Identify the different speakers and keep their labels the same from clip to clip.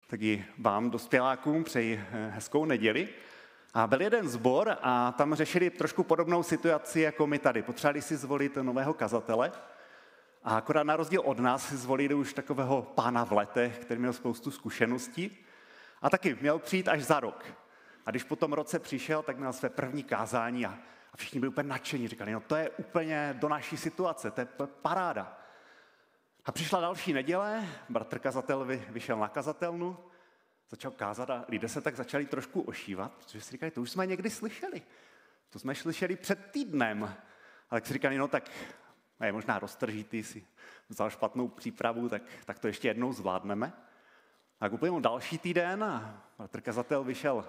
Speaker 1: Taky vám, dospělákům, přeji hezkou neděli. A byl jeden sbor a tam řešili trošku podobnou situaci jako my tady. Potřebovali si zvolit nového kazatele a akorát na rozdíl od nás si zvolili už takového pána v letech, který měl spoustu zkušeností a taky měl přijít až za rok. A když po tom roce přišel, tak měl své první kázání a všichni byli úplně nadšení. Říkali, no to je úplně do naší situace, to je paráda. A přišla další neděle, bratr kazatel vyšel na kazatelnu, začal kázat a lidé se tak začali trošku ošívat, protože si říkali, to už jsme někdy slyšeli. To jsme slyšeli před týdnem. A tak si říkali, no tak je možná roztržitý, si vzal špatnou přípravu, tak to ještě jednou zvládneme. A uplynul další týden a bratr kazatel vyšel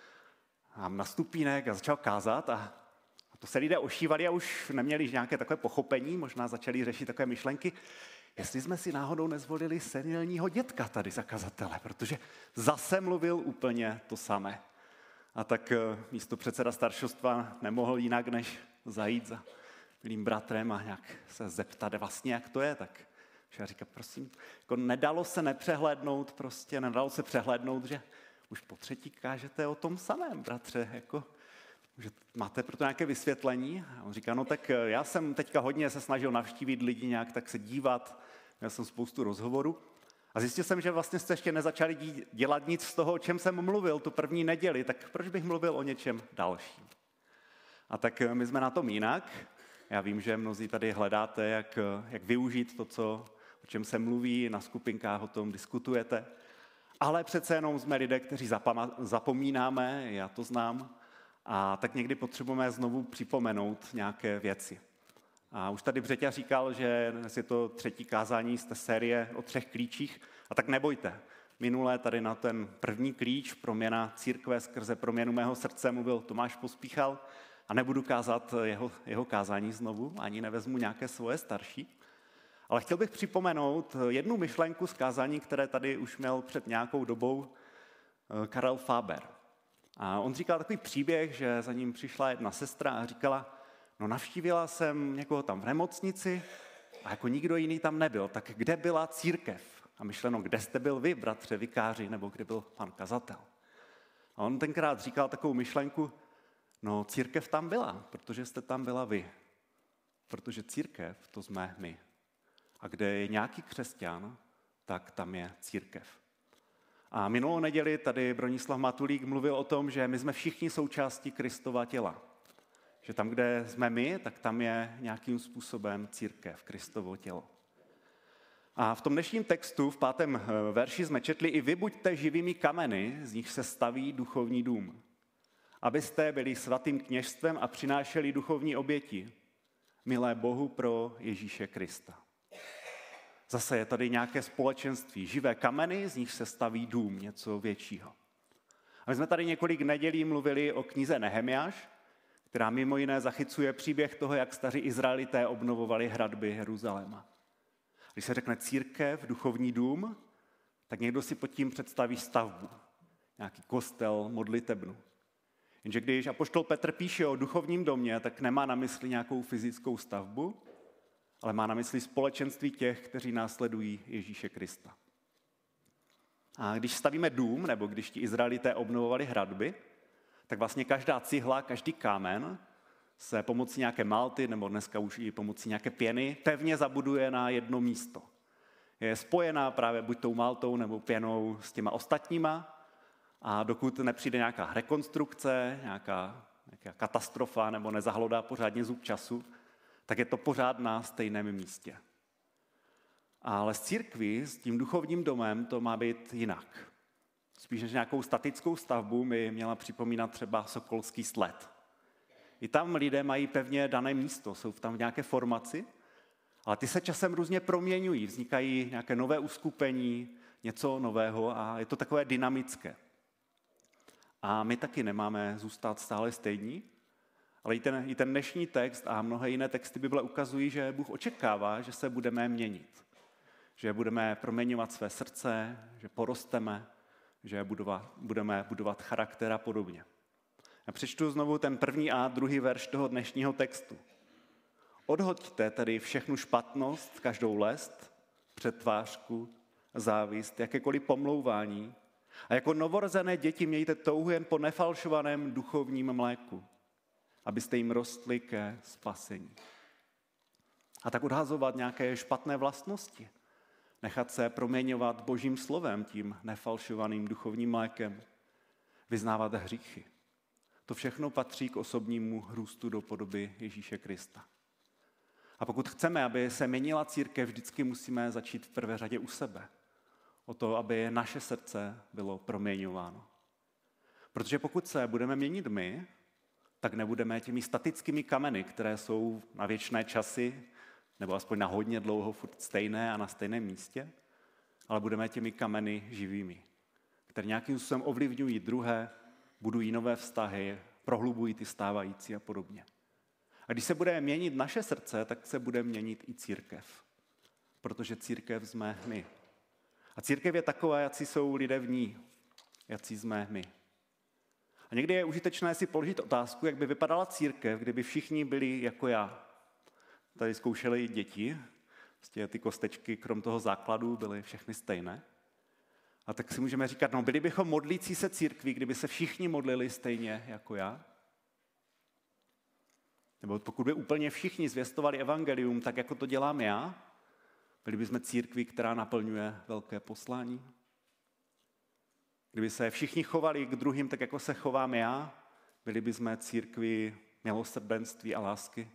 Speaker 1: na stupínek a začal kázat a to se lidé ošívali a už neměli nějaké takové pochopení, možná začali řešit takové myšlenky, jestli jsme si náhodou nezvolili senilního dětka tady za kazatele, protože zase mluvil úplně to samé. A tak místo předseda staršostva nemohl jinak, než zajít za milým bratrem a nějak se zeptat vlastně, jak to je. Tak já říkám, prosím, jako nedalo se přehlédnout, že už po třetí kážete o tom samém, bratře, jako, že máte pro to nějaké vysvětlení? A on říká, no tak já jsem teďka hodně se snažil navštívit lidi, nějak tak se dívat, měl jsem spoustu rozhovorů a zjistil jsem, že vlastně jste ještě nezačali dělat nic z toho, o čem jsem mluvil tu první neděli, tak proč bych mluvil o něčem dalším? A tak my jsme na tom jinak. Já vím, že mnozí tady hledáte, jak využít to, o čem se mluví, na skupinkách o tom diskutujete, ale přece jenom jsme lidé, kteří zapomínáme, já to znám, a tak někdy potřebujeme znovu připomenout nějaké věci. A už tady Břeťa říkal, že dnes je to třetí kázání z té série o 3 klíčích. A tak nebojte. Minulé tady na ten první klíč, proměna církve skrze proměnu mého srdce, mluvil Tomáš Pospíchal a nebudu kázat jeho kázání znovu, ani nevezmu nějaké svoje starší. Ale chtěl bych připomenout jednu myšlenku z kázání, které tady už měl před nějakou dobou Karel Faber. A on říkal takový příběh, že za ním přišla jedna sestra a říkala, no navštívila jsem někoho tam v nemocnici a jako nikdo jiný tam nebyl, tak kde byla církev? A myšleno, kde jste byl vy, bratře vikáři, nebo kde byl pan kazatel? A on tenkrát říkal takovou myšlenku, no církev tam byla, protože jste tam byla vy. Protože církev, to jsme my. A kde je nějaký křesťan, tak tam je církev. A minulou neděli tady Bronislav Matulík mluvil o tom, že my jsme všichni součástí Kristova těla. Že tam, kde jsme my, tak tam je nějakým způsobem církev, Kristovo tělo. A v tom dnešním textu, v 5. verši jsme četli i vy buďte živými kameny, z nich se staví duchovní dům. Abyste byli svatým kněžstvem a přinášeli duchovní oběti, milé Bohu pro Ježíše Krista. Zase je tady nějaké společenství, živé kameny, z nich se staví dům, něco většího. A my jsme tady několik nedělí mluvili o knize Nehemiáš, která mimo jiné zachycuje příběh toho, jak staří Izraelité obnovovali hradby Jeruzaléma. Když se řekne církev, duchovní dům, tak někdo si pod tím představí stavbu, nějaký kostel, modlitebnu. Jenže když apoštol Petr píše o duchovním domě, tak nemá na mysli nějakou fyzickou stavbu, ale má na mysli společenství těch, kteří následují Ježíše Krista. A když stavíme dům, nebo když ti Izraelité obnovovali hradby, tak vlastně každá cihla, každý kámen se pomocí nějaké malty, nebo dneska už i pomocí nějaké pěny, pevně zabuduje na jedno místo. Je spojená právě buď tou maltou nebo pěnou s těma ostatníma a dokud nepřijde nějaká rekonstrukce, nějaká katastrofa nebo nezahlodá pořádně zub času, tak je to pořád na stejném místě. Ale s církví, s tím duchovním domem, to má být jinak. Spíš než nějakou statickou stavbu mi měla připomínat třeba Sokolský sled. I tam lidé mají pevně dané místo, jsou tam v nějaké formaci, ale ty se časem různě proměňují, vznikají nějaké nové uskupení, něco nového a je to takové dynamické. A my taky nemáme zůstat stále stejní, ale i ten dnešní text a mnohé jiné texty Bible ukazují, že Bůh očekává, že se budeme měnit. Že budeme proměňovat své srdce, že porosteme, že budeme budovat charakter a podobně. Já přečtu znovu ten 1. a 2. verš toho dnešního textu. Odhoďte tedy všechnu špatnost, každou lest, předtvářku, závist, jakékoliv pomlouvání A jako novorozené děti mějte touhu jen po nefalšovaném duchovním mléku, abyste jim rostli ke spasení. A tak odhazovat nějaké špatné vlastnosti, nechat se proměňovat Božím slovem, tím nefalšovaným duchovním mlékem, vyznávat hříchy. To všechno patří k osobnímu růstu do podoby Ježíše Krista. A pokud chceme, aby se měnila církev, vždycky musíme začít v prvé řadě u sebe. O to, aby naše srdce bylo proměňováno. Protože pokud se budeme měnit my, tak nebudeme těmi statickými kameny, které jsou na věčné časy, nebo aspoň na hodně dlouho furt stejné a na stejném místě, ale budeme těmi kameny živými, které nějakým způsobem ovlivňují druhé, budují nové vztahy, prohlubují ty stávající a podobně. A když se bude měnit naše srdce, tak se bude měnit i církev. Protože církev jsme my. A církev je taková, jací jsou lidé v ní, jací jsme my. A někdy je užitečné si položit otázku, jak by vypadala církev, kdyby všichni byli jako já. Tady zkoušeli děti, prostě ty kostečky krom toho základu byly všechny stejné. A tak si můžeme říkat, no byli bychom modlící se církví, kdyby se všichni modlili stejně jako já. Nebo pokud by úplně všichni zvěstovali evangelium, tak jako to dělám já, byli bychom církví, která naplňuje velké poslání. Kdyby se všichni chovali k druhým tak, jako se chovám já, byli bychom církví milosrdenství a lásky.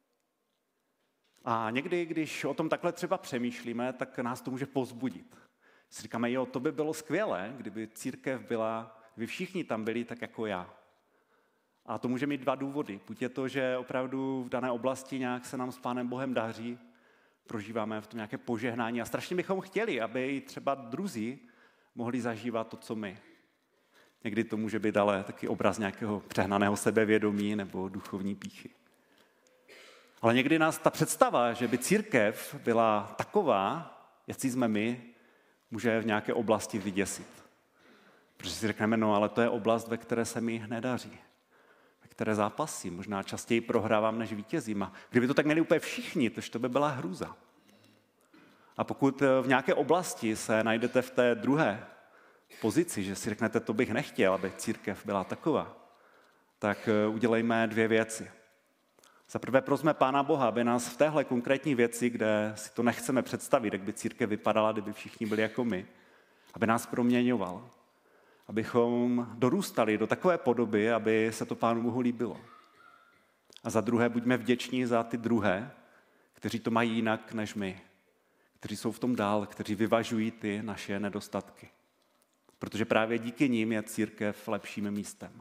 Speaker 1: A někdy, když o tom takhle třeba přemýšlíme, tak nás to může povzbudit. Si říkáme, jo, to by bylo skvělé, kdyby církev byla, kdyby všichni tam byli tak jako já. A to může mít dva důvody. Buď je to, že opravdu v dané oblasti nějak se nám s Pánem Bohem daří, prožíváme v tom nějaké požehnání a strašně bychom chtěli, aby i třeba druzí mohli zažívat to, co my. Někdy to může být ale taky obraz nějakého přehnaného sebevědomí nebo duchovní pýchy. Ale někdy nás ta představa, že by církev byla taková, jací jsme my, může v nějaké oblasti vyděsit. Protože si řekneme, no ale to je oblast, ve které se mi nedaří, ve které zápasím, možná častěji prohrávám, než vítězím. A kdyby to tak měli úplně všichni, to by byla hrůza. A pokud v nějaké oblasti se najdete v té druhé pozici, že si řeknete, to bych nechtěl, aby církev byla taková, tak udělejme dvě věci. Za prvé prosme Pána Boha, aby nás v téhle konkrétní věci, kde si to nechceme představit, jak by církev vypadala, kdyby všichni byli jako my, aby nás proměňoval, abychom dorůstali do takové podoby, aby se to Pánu Bohu líbilo. A za druhé buďme vděční za ty druhé, kteří to mají jinak než my, kteří jsou v tom dál, kteří vyvažují ty naše nedostatky. Protože právě díky nim je církev lepším místem.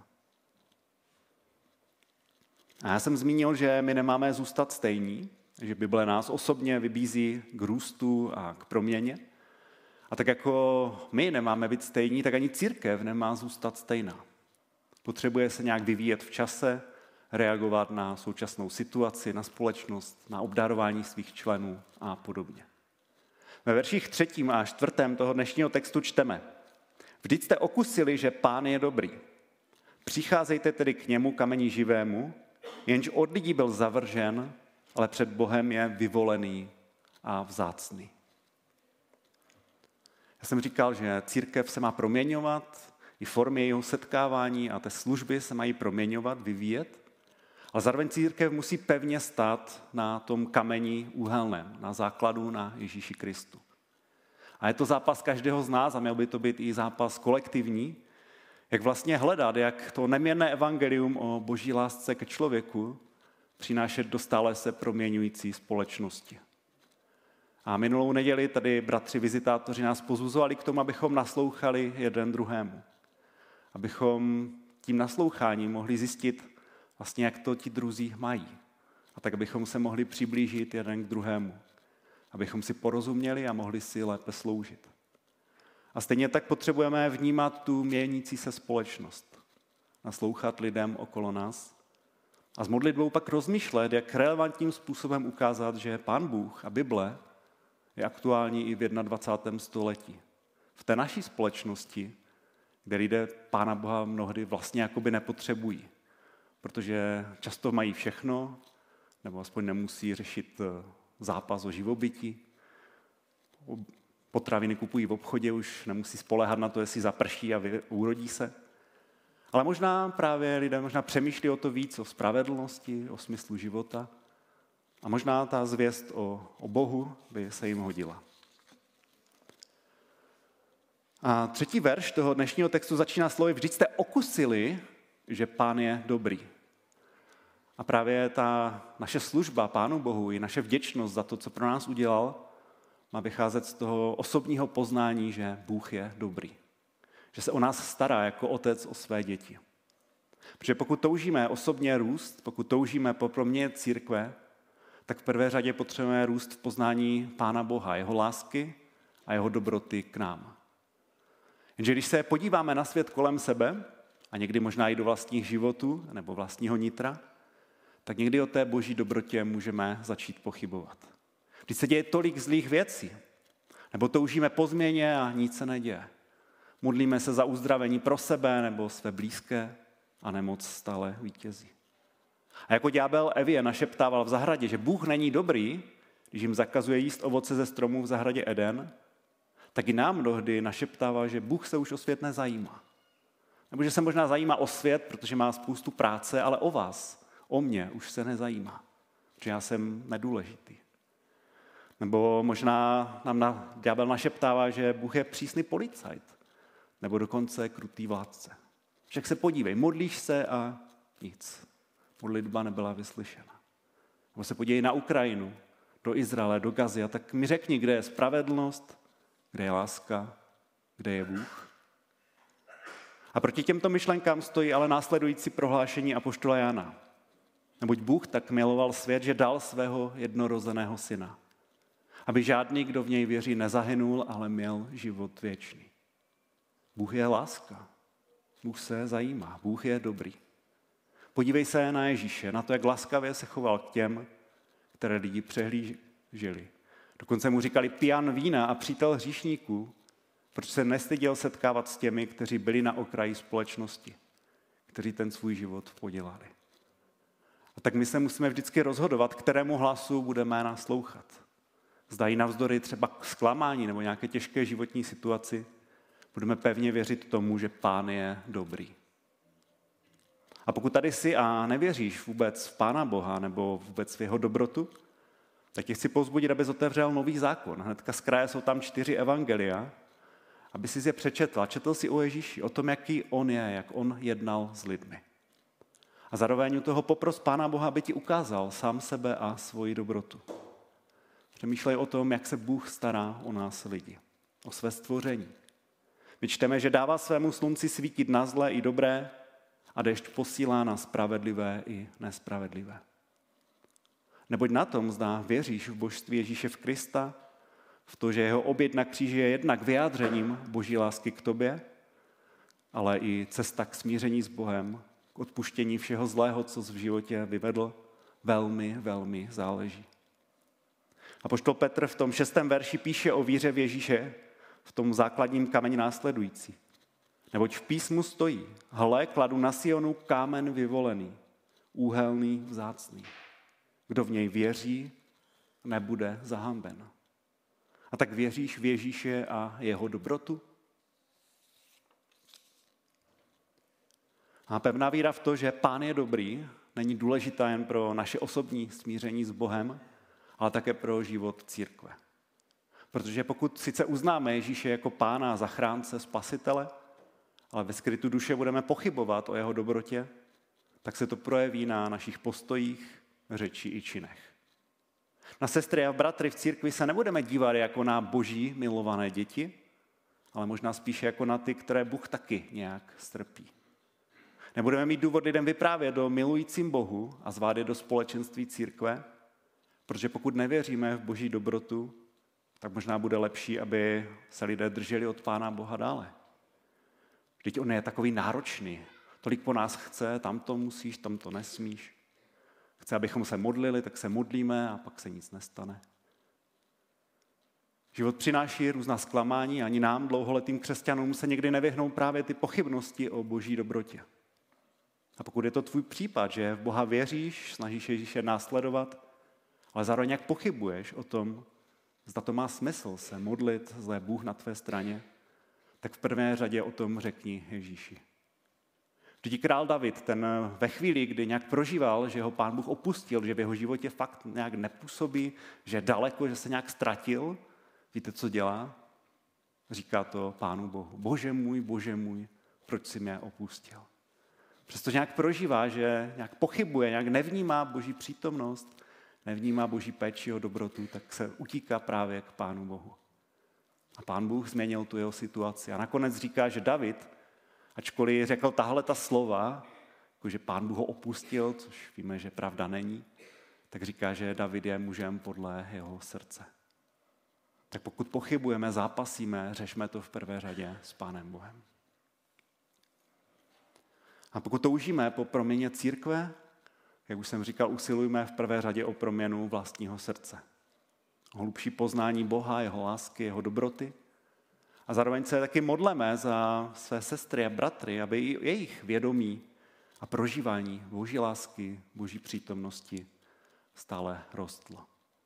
Speaker 1: A já jsem zmínil, že my nemáme zůstat stejní, že Bible nás osobně vybízí k růstu a k proměně. A tak jako my nemáme být stejní, tak ani církev nemá zůstat stejná. Potřebuje se nějak vyvíjet v čase, reagovat na současnou situaci, na společnost, na obdarování svých členů a podobně. Ve verších 3. a 4. toho dnešního textu čteme: Vždyť jste okusili, že Pán je dobrý. Přicházejte tedy k němu, kameni živému, jenž od lidí byl zavržen, ale před Bohem je vyvolený a vzácný. Já jsem říkal, že církev se má proměňovat, i formy jejího setkávání a té služby se mají proměňovat, vyvíjet, ale zároveň církev musí pevně stát na tom kameni úhelném, na základu na Ježíši Kristu. A je to zápas každého z nás a měl by to být i zápas kolektivní, jak vlastně hledat, jak to neměnné evangelium o boží lásce ke člověku přinášet do stále se proměňující společnosti. A minulou neděli tady bratři vizitátoři nás pozvuzovali k tomu, abychom naslouchali jeden druhému. Abychom tím nasloucháním mohli zjistit vlastně, jak to ti druzí mají. A tak, abychom se mohli přiblížit jeden k druhému. Abychom si porozuměli a mohli si lépe sloužit. A stejně tak potřebujeme vnímat tu měnící se společnost. Naslouchat lidem okolo nás. A s modlitbou pak rozmýšlet, jak relevantním způsobem ukázat, že Pán Bůh a Bible je aktuální i v 21. století. V té naší společnosti, kde lidé Pána Boha mnohdy vlastně jakoby nepotřebují. Protože často mají všechno, nebo aspoň nemusí řešit zápas o živobytí. Potraviny kupují v obchodě, už nemusí spoléhat na to, jestli zaprší a urodí se. Ale možná právě lidé přemýšlí o to víc, o spravedlnosti, o smyslu života. A možná ta zvěst o Bohu by se jim hodila. A 3. verš toho dnešního textu začíná slovy: vždyť jste okusili, že Pán je dobrý. A právě ta naše služba Pánu Bohu i naše vděčnost za to, co pro nás udělal, má vycházet z toho osobního poznání, že Bůh je dobrý. Že se o nás stará jako otec o své děti. Protože pokud toužíme osobně růst, pokud toužíme po proměně církve, tak v prvé řadě potřebujeme růst v poznání Pána Boha, jeho lásky a jeho dobroty k nám. Jenže když se podíváme na svět kolem sebe, a někdy možná i do vlastních životů nebo vlastního nitra, tak někdy o té boží dobrotě můžeme začít pochybovat. Když se děje tolik zlých věcí, nebo toužíme po změně a nic se neděje. Modlíme se za uzdravení pro sebe nebo své blízké a nemoc stále vítězí. A jako ďábel Evě našeptával v zahradě, že Bůh není dobrý, když jim zakazuje jíst ovoce ze stromů v zahradě Eden, tak i nám mnohdy našeptává, že Bůh se už o svět nezajímá. Nebo že se možná zajímá o svět, protože má spoustu práce, ale o vás, o mě už se nezajímá, že já jsem nedůležitý. Nebo možná nám ďábel našeptává, že Bůh je přísný policajt, nebo dokonce krutý vládce. Však se podívej, modlíš se a nic. Modlitba nebyla vyslyšena. Nebo se podívej na Ukrajinu, do Izraele, do Gazy, a tak mi řekni, kde je spravedlnost, kde je láska, kde je Bůh. A proti těmto myšlenkám stojí ale následující prohlášení apoštola Jana. Neboť Bůh tak miloval svět, že dal svého jednorozeného syna, aby žádný, kdo v něj věří, nezahynul, ale měl život věčný. Bůh je láska. Bůh se zajímá. Bůh je dobrý. Podívej se na Ježíše, na to, jak laskavě se choval k těm, které lidi přehlíželi. Dokonce mu říkali pijan vína a přítel hříšníků, protože se nestyděl setkávat s těmi, kteří byli na okraji společnosti, kteří ten svůj život podělali. A tak my se musíme vždycky rozhodovat, kterému hlasu budeme naslouchat. Zda i navzdory třeba zklamání nebo nějaké těžké životní situaci budeme pevně věřit tomu, že Pán je dobrý. A pokud tady jsi a nevěříš vůbec v Pána Boha nebo vůbec v jeho dobrotu, tak tě chci povzbudit, abys otevřel Nový zákon. Hnedka z kraje jsou tam 4 evangelia, aby si je přečetl. Četl si o Ježíši, o tom, jaký on je, jak on jednal s lidmi. A zároveň u toho popros Pána Boha, aby ti ukázal sám sebe a svoji dobrotu. Přemýšlej o tom, jak se Bůh stará o nás lidi, o své stvoření. My čteme, že dává svému slunci svítit na zlé i dobré a déšť posílá na spravedlivé i nespravedlivé. Neboť na tom, zda věříš v božství Ježíše v Krista, v to, že jeho oběť na kříži je jednak vyjádřením boží lásky k tobě, ale i cesta k smíření s Bohem, k odpuštění všeho zlého, co jsi v životě vyvedl, velmi, velmi záleží. Apoštol Petr v tom 6. verši píše o víře v Ježíše v tom základním kameni následující. Neboť v písmu stojí: hle, kladu na Sionu kámen vyvolený, úhelný, vzácný. Kdo v něj věří, nebude zahanben. A tak věříš v Ježíše a jeho dobrotu? A pevná víra v to, že Pán je dobrý, není důležitá jen pro naše osobní smíření s Bohem, ale také pro život církve. Protože pokud sice uznáme Ježíše jako Pána a zachránce, spasitele, ale ve skrytu duše budeme pochybovat o jeho dobrotě, tak se to projeví na našich postojích, řeči i činech. Na sestry a bratry v církvi se nebudeme dívat jako na boží milované děti, ale možná spíše jako na ty, které Bůh taky nějak strpí. Nebudeme mít důvod lidem vyprávět o milujícím Bohu a zvát je do společenství církve, protože pokud nevěříme v boží dobrotu, tak možná bude lepší, aby se lidé drželi od Pána Boha dále. Vždyť on je takový náročný. Tolik po nás chce, tam to musíš, tam to nesmíš. Chce, abychom se modlili, tak se modlíme a pak se nic nestane. Život přináší různá zklamání, ani nám, dlouholetým křesťanům, se někdy nevyhnou právě ty pochybnosti o boží dobrotě. A pokud je to tvůj případ, že v Boha věříš, snažíš Ježíše následovat, ale zároveň jak pochybuješ o tom, zda to má smysl se modlit, zda je Bůh na tvé straně, tak v prvé řadě o tom řekni Ježíši. Vždyť král David, ten ve chvíli, kdy nějak prožíval, že ho Pán Bůh opustil, že v jeho životě fakt nějak nepůsobí, že je daleko, že se nějak ztratil, víte, co dělá? Říká to Pánu Bohu. Bože můj, proč jsi mě opustil? Přestože nějak prožívá, že nějak pochybuje, nějak nevnímá Boží přítomnost, nevnímá Boží péči o dobrotu, tak se utíká právě k Pánu Bohu. A Pán Bůh změnil tu jeho situaci. A nakonec říká, že David, ačkoliv řekl tahle ta slova, jako že Pán Bůh ho opustil, což víme, že pravda není, tak říká, že David je mužem podle jeho srdce. Tak pokud pochybujeme, zápasíme, řešme to v prvé řadě s Pánem Bohem. A pokud toužíme po proměně církve, jak už jsem říkal, usilujme v prvé řadě o proměnu vlastního srdce. O hlubší poznání Boha, jeho lásky, jeho dobroty. A zároveň se taky modleme za své sestry a bratry, aby i jejich vědomí a prožívání Boží lásky, Boží přítomnosti stále rostlo.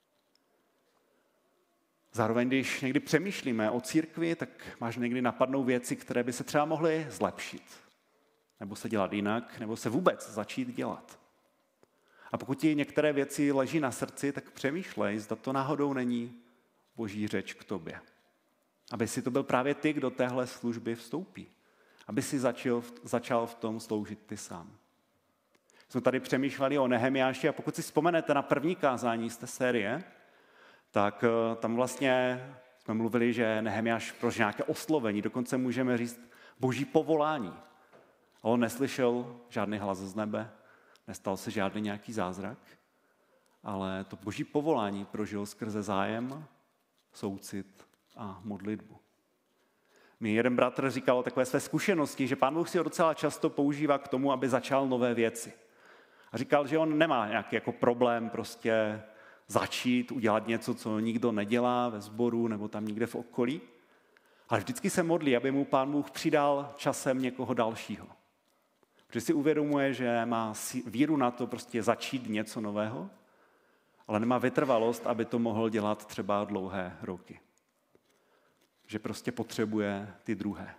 Speaker 1: Zároveň, když někdy přemýšlíme o církvi, tak máš někdy napadnou věci, které by se třeba mohly zlepšit. Nebo se dělat jinak, nebo se vůbec začít dělat. A pokud ti některé věci leží na srdci, tak přemýšlej, zda to náhodou není Boží řeč k tobě. Aby si to byl právě ty, kdo téhle služby vstoupí. Aby si začal v tom sloužit ty sám. Jsme tady přemýšleli o Nehemiáši a pokud si vzpomenete na první kázání z té série, tak tam vlastně jsme mluvili, že Nehemiáš prožil nějaké oslovení, dokonce můžeme říct Boží povolání. A on neslyšel žádný hlas z nebe, nestal se žádný nějaký zázrak, ale to Boží povolání prožil skrze zájem, soucit a modlitbu. Mi jeden bratr říkal o takové své zkušenosti, že Pán Bůh si ho docela často používá k tomu, aby začal nové věci. A říkal, že on nemá nějaký jako problém prostě začít, udělat něco, co nikdo nedělá ve sboru nebo tam někde v okolí, ale vždycky se modlí, aby mu Pán Bůh přidal časem někoho dalšího. Protože si uvědomuje, že má víru na to prostě začít něco nového, ale nemá vytrvalost, aby to mohl dělat třeba dlouhé roky. Že prostě potřebuje ty druhé.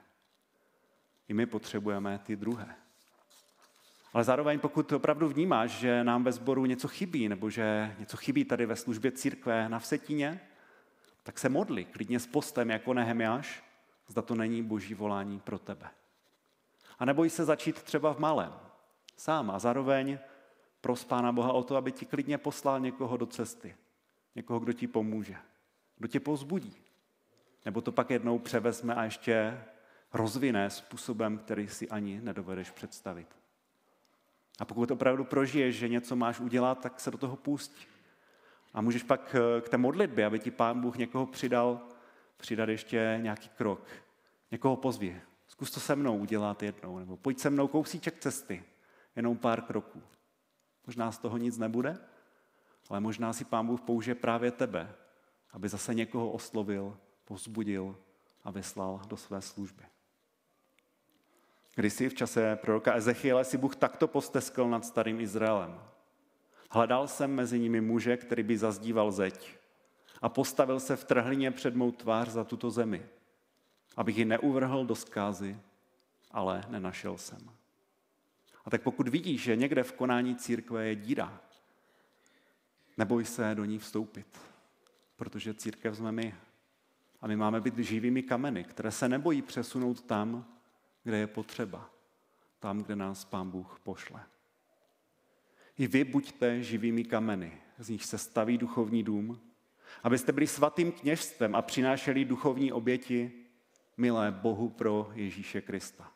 Speaker 1: I my potřebujeme ty druhé. Ale zároveň, pokud opravdu vnímáš, že nám ve sboru něco chybí, nebo že něco chybí tady ve službě církve na Vsetíně, tak se modli klidně s postem jako Nehemiáš, zda to není Boží volání pro tebe. A neboj se začít třeba v malém, sám a zároveň pros Pána Boha o to, aby ti klidně poslal někoho do cesty, někoho, kdo ti pomůže, kdo tě povzbudí. Nebo to pak jednou převezme a ještě rozvine způsobem, který si ani nedovedeš představit. A pokud opravdu prožiješ, že něco máš udělat, tak se do toho pusť. A můžeš pak k té modlitbě, aby ti Pán Bůh někoho přidat ještě nějaký krok. Někoho pozví. Zkus to se mnou udělat jednou, nebo pojď se mnou kousíček cesty, jenom pár kroků. Možná z toho nic nebude, ale možná si Pán Bůh použije právě tebe, aby zase někoho oslovil, povzbudil a vyslal do své služby. Kdysi v čase proroka Ezechiele si Bůh takto posteskl nad starým Izraelem. Hledal jsem mezi nimi muže, který by zazdíval zeď a postavil se v trhlině před mou tvář za tuto zemi, abych ji neuvrhl do zkázy, ale nenašel jsem. A tak pokud vidíš, že někde v konání církve je díra, neboj se do ní vstoupit, protože církev jsme my. A my máme být živými kameny, které se nebojí přesunout tam, kde je potřeba, tam, kde nás Pán Bůh pošle. I vy buďte živými kameny, z nich se staví duchovní dům, abyste byli svatým kněžstvem a přinášeli duchovní oběti milé Bohu pro Ježíše Krista.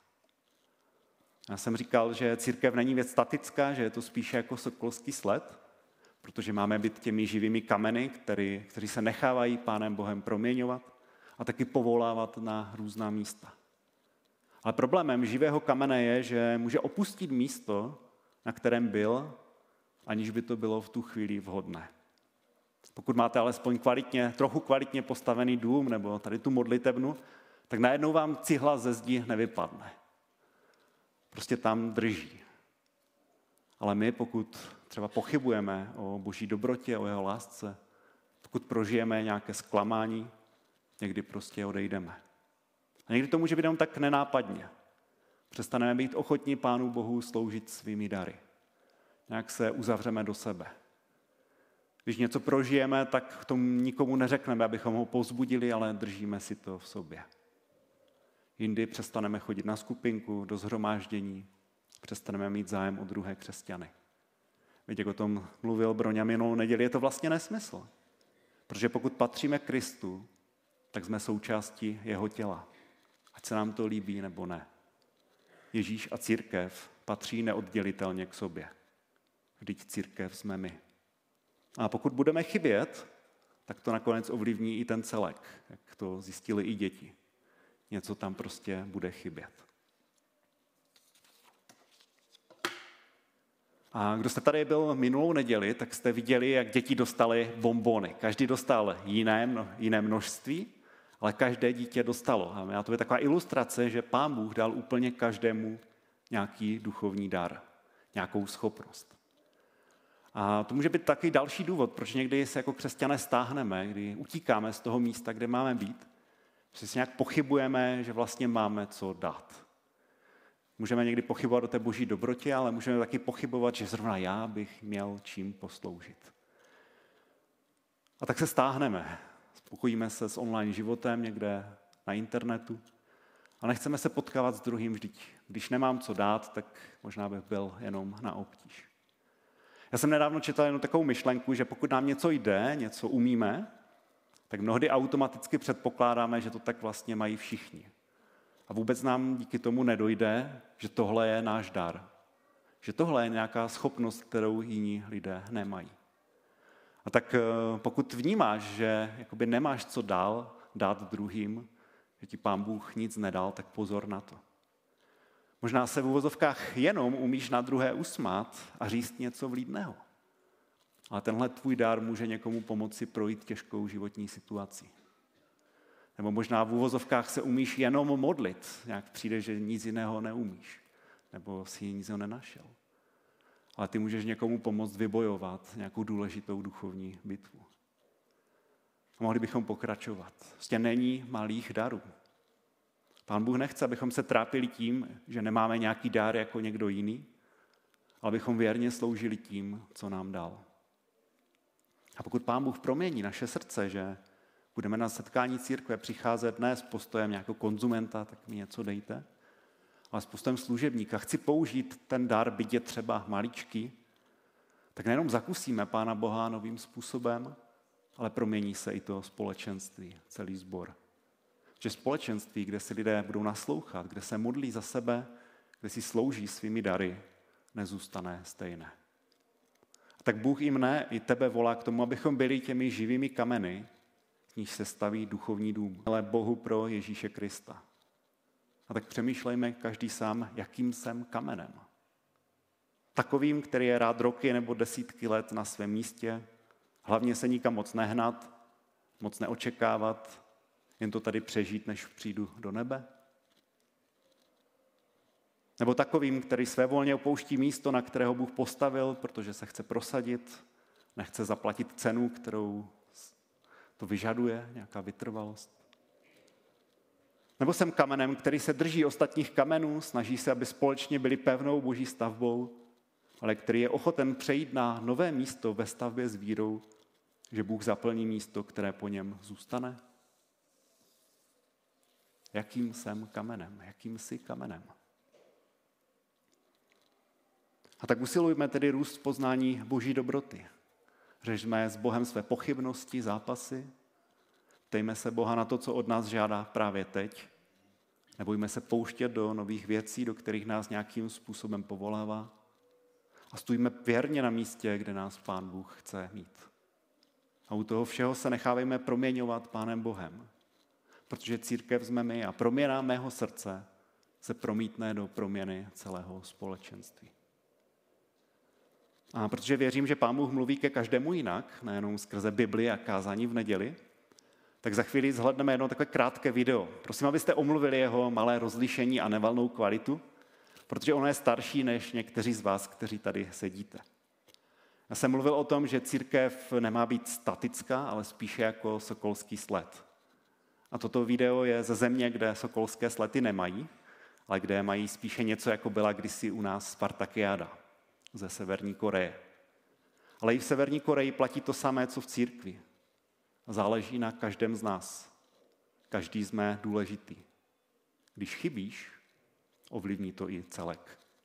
Speaker 1: Já jsem říkal, že církev není věc statická, že je to spíše jako sokolský sled, protože máme být těmi živými kameny, kteří se nechávají Pánem Bohem proměňovat a taky povolávat na různá místa. Ale problémem živého kamene je, že může opustit místo, na kterém byl, aniž by to bylo v tu chvíli vhodné. Pokud máte alespoň trochu kvalitně postavený dům nebo tady tu modlitebnu, tak najednou vám cihla ze zdi nevypadne. Prostě tam drží. Ale my, pokud třeba pochybujeme o Boží dobrotě, o jeho lásce, pokud Pokud prožijeme nějaké zklamání, někdy prostě odejdeme. A někdy to může být jenom tak nenápadně. Přestaneme být ochotní Pánu Bohu sloužit svými dary. Nějak se uzavřeme do sebe. Když něco prožijeme, tak tomu nikomu neřekneme, abychom ho povzbudili, ale držíme si to v sobě. Jindy přestaneme chodit na skupinku, do shromáždění, přestaneme mít zájem o druhé křesťany. Víte, jak o tom mluvil Broňa minulou neděli, je to vlastně nesmysl. Protože pokud patříme Kristu, tak jsme součástí jeho těla. Ať se nám to líbí nebo ne. Ježíš a církev patří neoddělitelně k sobě. Vždyť církev jsme my. A pokud budeme chybět, tak to nakonec ovlivní i ten celek, jak to zjistili i děti. Něco tam prostě bude chybět. A kdo jste tady byl minulou neděli, tak jste viděli, jak děti dostaly bonbony. Každý dostal jiné množství, ale každé dítě dostalo. A to je taková ilustrace, že Pán Bůh dal úplně každému nějaký duchovní dar, nějakou schopnost. A to může být taky další důvod, proč někdy se jako křesťané stáhneme, kdy utíkáme z toho místa, kde máme být, že si nějak pochybujeme, že vlastně máme co dát. Můžeme někdy pochybovat o té boží dobrotě, ale můžeme taky pochybovat, že zrovna já bych měl čím posloužit. A tak se stáhneme. Spokojíme se s online životem někde na internetu a nechceme se potkávat s druhým vždyť. Když nemám co dát, tak možná bych byl jenom na obtíž. Já jsem nedávno četl jenom takovou myšlenku, že pokud nám něco jde, něco umíme, tak mnohdy automaticky předpokládáme, že to tak vlastně mají všichni. A vůbec nám díky tomu nedojde, že tohle je náš dar. Že tohle je nějaká schopnost, kterou jiní lidé nemají. A tak pokud vnímáš, že jakoby nemáš co dát druhým, že ti Pán Bůh nic nedal, tak pozor na to. Možná se v uvozovkách jenom umíš na druhé usmát a říct něco vlídného. Ale tenhle tvůj dar může někomu pomoci projít těžkou životní situací. Nebo možná v uvozovkách se umíš jenom modlit. Nějak přijde, že nic jiného neumíš. Nebo si nic jiného nenašel. Ale ty můžeš někomu pomoct vybojovat nějakou důležitou duchovní bitvu. A mohli bychom pokračovat. Prostě není malých darů. Pán Bůh nechce, abychom se trápili tím, že nemáme nějaký dár jako někdo jiný, ale abychom věrně sloužili tím, co nám dal. A pokud Pán Bůh promění naše srdce, že budeme na setkání církve přicházet ne s postojem nějakého konzumenta, tak mi něco dejte, ale s postojem služebníka. Chci použít ten dar, byť je třeba maličký, tak nejenom zakusíme Pána Boha novým způsobem, ale promění se i to společenství, celý sbor. Že společenství, kde si lidé budou naslouchat, kde se modlí za sebe, kde si slouží svými dary, nezůstane stejné. A tak Bůh i mne, i tebe volá k tomu, abychom byli těmi živými kameny, z níž se staví duchovní dům, ale Bohu pro Ježíše Krista. A tak přemýšlejme každý sám, jakým jsem kamenem. Takovým, který je rád roky nebo desítky let na svém místě, hlavně se nikam moc nehnat, moc neočekávat, jen to tady přežít, než přijdu do nebe? Nebo takovým, který svévolně opouští místo, na kterého Bůh postavil, protože se chce prosadit, nechce zaplatit cenu, kterou to vyžaduje, nějaká vytrvalost? Nebo jsem kamenem, který se drží ostatních kamenů, snaží se, aby společně byli pevnou boží stavbou, ale který je ochoten přejít na nové místo ve stavbě s vírou, že Bůh zaplní místo, které po něm zůstane? Jakým jsem kamenem? Jakým jsi kamenem? A tak usilujme tedy růst poznání boží dobroty. Řešme s Bohem své pochybnosti, zápasy. Ptejme se Boha na to, co od nás žádá právě teď. Nebojme se pouštět do nových věcí, do kterých nás nějakým způsobem povolává. A stůjme věrně na místě, kde nás Pán Bůh chce mít. A u toho všeho se nechávejme proměňovat Pánem Bohem. Protože církev jsme my a proměna mého srdce se promítne do proměny celého společenství. A protože věřím, že Pán Bůh mluví ke každému jinak, nejenom skrze Bibli a kázání v neděli, tak za chvíli zhlédneme jedno takové krátké video. Prosím, abyste omluvili jeho malé rozlišení a nevalnou kvalitu, protože ono je starší než někteří z vás, kteří tady sedíte. Já jsem mluvil o tom, že církev nemá být statická, ale spíše jako sokolský sled. A toto video je ze země, kde sokolské slety nemají, ale kde mají spíše něco, jako byla kdysi u nás Spartakiáda ze Severní Koreje. Ale i v Severní Koreji platí to samé, co v církvi. Záleží na každém z nás. Každý jsme důležitý. Když chybíš, ovlivní to i celek.